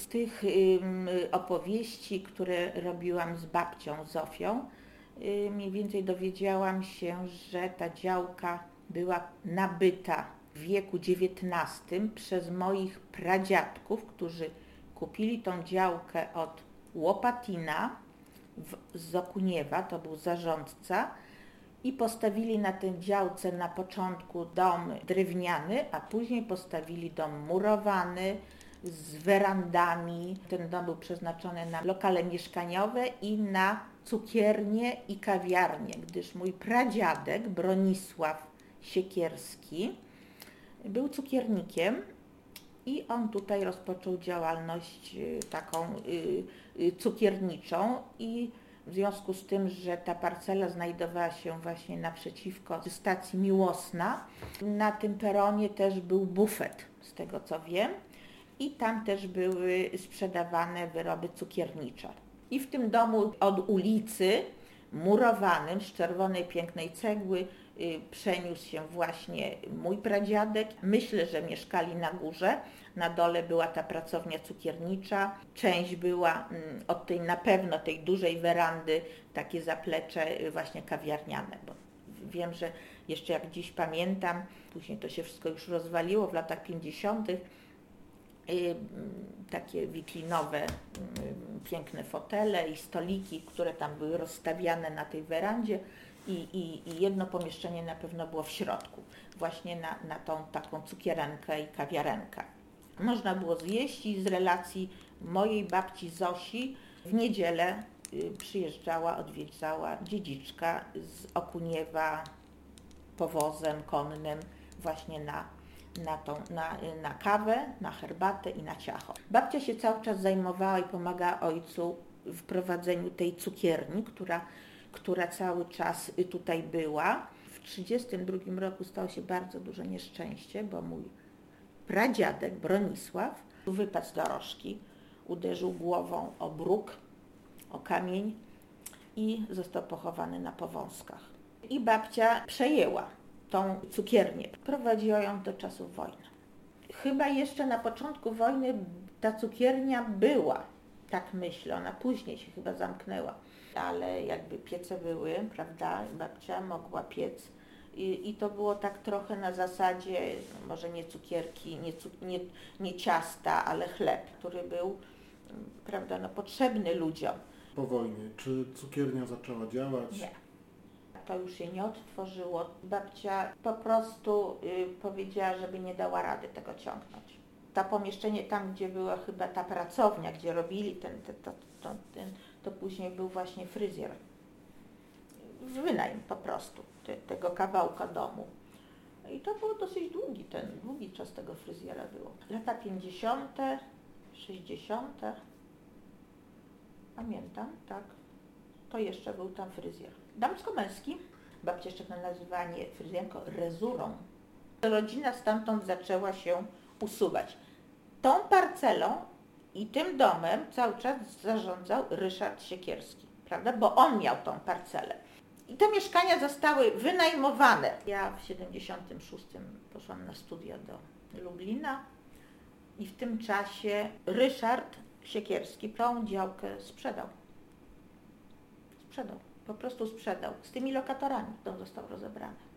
tych opowieści, które robiłam z babcią Zofią, mniej więcej dowiedziałam się, że ta działka była nabyta w wieku XIX przez moich pradziadków, którzy kupili tą działkę od Łopatina z Okuniewa, to był zarządca, i postawili na tej działce na początku dom drewniany, a później postawili dom murowany z werandami. Ten dom był przeznaczony na lokale mieszkaniowe i na cukiernię i kawiarnię, gdyż mój pradziadek Bronisław Siekierski był cukiernikiem i on tutaj rozpoczął działalność taką cukierniczą i w związku z tym, że ta parcela znajdowała się właśnie naprzeciwko stacji Miłosna, na tym peronie też był bufet, z tego co wiem, i tam też były sprzedawane wyroby cukiernicze. I w tym domu od ulicy, murowanym z czerwonej pięknej cegły, przeniósł się właśnie mój pradziadek. Myślę, że mieszkali na górze. Na dole była ta pracownia cukiernicza. Część była od tej na pewno tej dużej werandy, takie zaplecze właśnie kawiarniane. Bo wiem, że jeszcze jak dziś pamiętam, później to się wszystko już rozwaliło w latach 50. Takie wiklinowe, piękne fotele i stoliki, które tam były rozstawiane na tej werandzie i jedno pomieszczenie na pewno było w środku, właśnie na tą taką cukierenkę i kawiarenkę. Można było zjeść i z relacji mojej babci Zosi w niedzielę przyjeżdżała, odwiedzała dziedziczka z Okuniewa powozem konnym właśnie na kawę, na herbatę i na ciacho. Babcia się cały czas zajmowała i pomagała ojcu w prowadzeniu tej cukierni, która cały czas tutaj była. W 1932 roku stało się bardzo duże nieszczęście, bo mój pradziadek Bronisław wypadł z dorożki, uderzył głową o bruk, o kamień i został pochowany na Powązkach. I babcia przejęła tą cukiernię. Prowadziła ją do czasów wojny. Chyba jeszcze na początku wojny ta cukiernia była, tak myślę, ona później się chyba zamknęła, ale jakby piece były, prawda, babcia mogła piec i to było tak trochę na zasadzie, może nie cukierki, nie ciasta, ale chleb, który był, prawda, no, potrzebny ludziom. Po wojnie, czy cukiernia zaczęła działać? Nie. To już się nie odtworzyło. Babcia po prostu powiedziała, żeby nie dała rady tego ciągnąć. To pomieszczenie tam, gdzie była chyba ta pracownia, gdzie robili to później był właśnie fryzjer. Wynajem po prostu tego kawałka domu. I to było dosyć długi czas tego fryzjera było. Lata 50., 60. Pamiętam, tak. To jeszcze był tam fryzjer. Damsko-męski. Babcia jeszcze nazywała nie fryzjerką, rezurą. Rodzina stamtąd zaczęła się usuwać. Tą parcelą i tym domem cały czas zarządzał Ryszard Siekierski, prawda? Bo on miał tą parcelę. I te mieszkania zostały wynajmowane. Ja w 76 poszłam na studia do Lublina i w tym czasie Ryszard Siekierski tą działkę sprzedał. Po prostu sprzedał. Z tymi lokatorami. Dom został rozebrany.